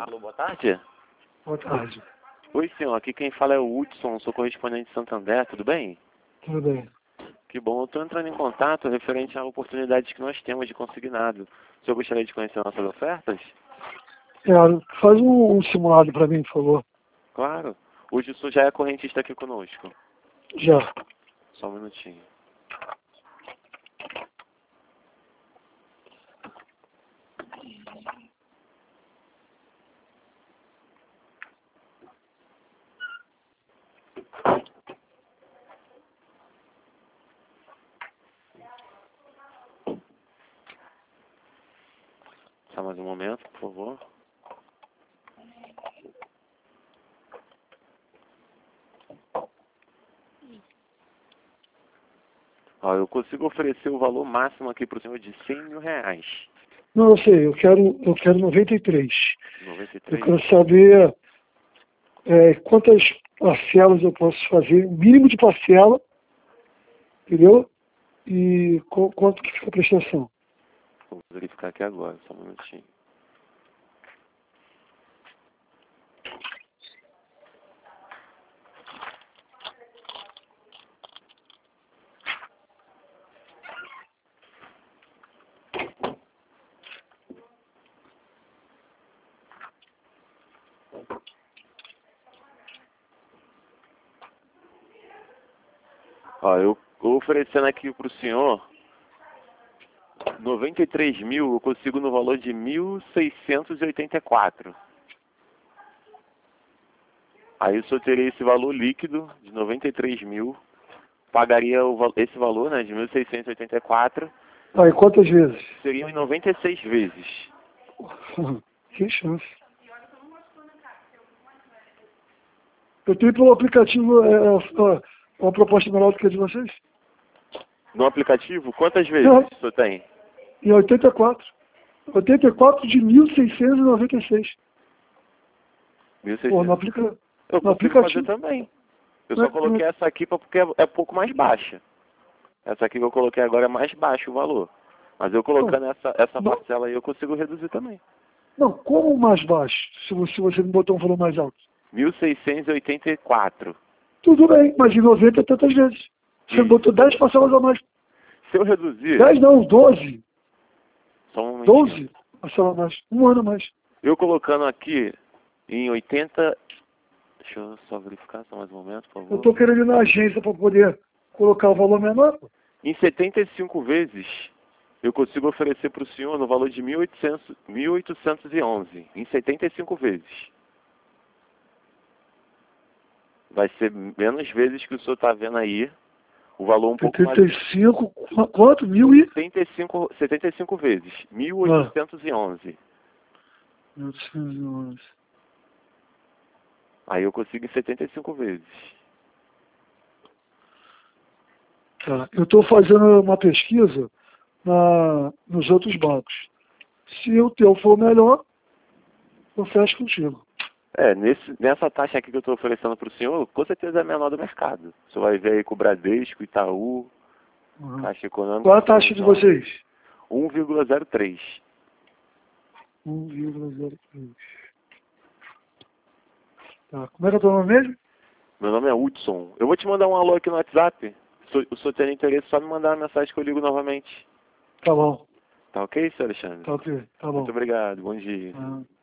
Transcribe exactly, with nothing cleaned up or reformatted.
Alô, boa tarde. Boa tarde. Oi, senhor. Aqui quem fala é o Hudson, sou correspondente de Santander, tudo bem? Tudo bem. Que bom. Eu estou entrando em contato referente a oportunidades que nós temos de consignado. O senhor gostaria de conhecer nossas ofertas? É, faz um, um simulado para mim, por favor. Claro. Hoje o senhor já é correntista aqui conosco. Já. Só um minutinho. Só mais um momento, por favor. Ó, eu consigo oferecer o valor máximo aqui para o senhor de cem mil reais. Não, eu sei, eu quero, eu quero noventa e três. noventa e Eu três? quero saber é, quantas parcelas eu posso fazer, o mínimo de parcela, entendeu? E qu quanto que fica a prestação. Vou verificar aqui agora, só um minutinho. Ó, eu estou oferecendo aqui para o senhor noventa e três mil, eu consigo no valor de mil seiscentos e oitenta e quatro. Aí o senhor teria esse valor líquido de noventa e três mil, pagaria o, esse valor, né, de mil seiscentos e oitenta e quatro, Ah, e quantas vezes? seriam em noventa e seis vezes. Que chance. Eu tenho pelo aplicativo é, é, uma proposta melhor do que a de vocês? No aplicativo, quantas vezes Não. o senhor tem? Em oitenta e quatro. oitenta e quatro de mil seiscentos e noventa e seis. mil e Pô, seiscentos. no, aplica... Eu no consigo aplicativo. fazer também. Eu Não só é- coloquei essa aqui pra- porque é, é pouco mais baixa. Essa aqui que eu coloquei agora é mais baixo o valor. Mas eu colocando não, essa, essa não, parcela aí eu consigo reduzir também. não, como mais baixo, se você, se você me botou um valor mais alto? mil seiscentos e oitenta e quatro. Tudo bem, mas em noventa é tantas vezes. Você me Isso. botou dez parcelas a mais. Se eu reduzir... dez não, doze. Só um momentinho. doze parcelas a mais. Um ano a mais. Eu colocando aqui em oitenta... Deixa eu só verificar só mais um momento, por Eu favor. estou querendo ir na agência para poder colocar o valor menor. Em setenta e cinco vezes, eu consigo oferecer para o senhor no valor de mil e oitocentos, mil oitocentos e onze. Em setenta e cinco vezes. Vai ser menos vezes que o senhor está vendo aí. O valor um pouco mais... setenta e cinco, qu- quanto? Mil e... setenta e cinco, setenta e cinco vezes. mil oitocentos e onze. mil oitocentos e onze. Aí eu consigo em setenta e cinco vezes. Tá. Eu estou fazendo uma pesquisa na, nos outros bancos. Se o teu for melhor, eu fecho contigo. É, nesse, nessa taxa aqui que eu estou oferecendo para o senhor, com certeza é a menor do mercado. O senhor vai ver aí com o Bradesco, Itaú, Uhum. Caixa Econômica... Qual a taxa de vocês? um vírgula zero três. um vírgula zero três. Tá. Como é que é o teu nome mesmo? Meu nome é Hudson. Eu vou te mandar um alô aqui no WhatsApp. Se o senhor tiver interesse, só me mandar uma mensagem que eu ligo novamente. Tá bom. Tá ok, senhor Alexandre? Tá ok. Tá bom. Muito obrigado. Bom dia. Uhum.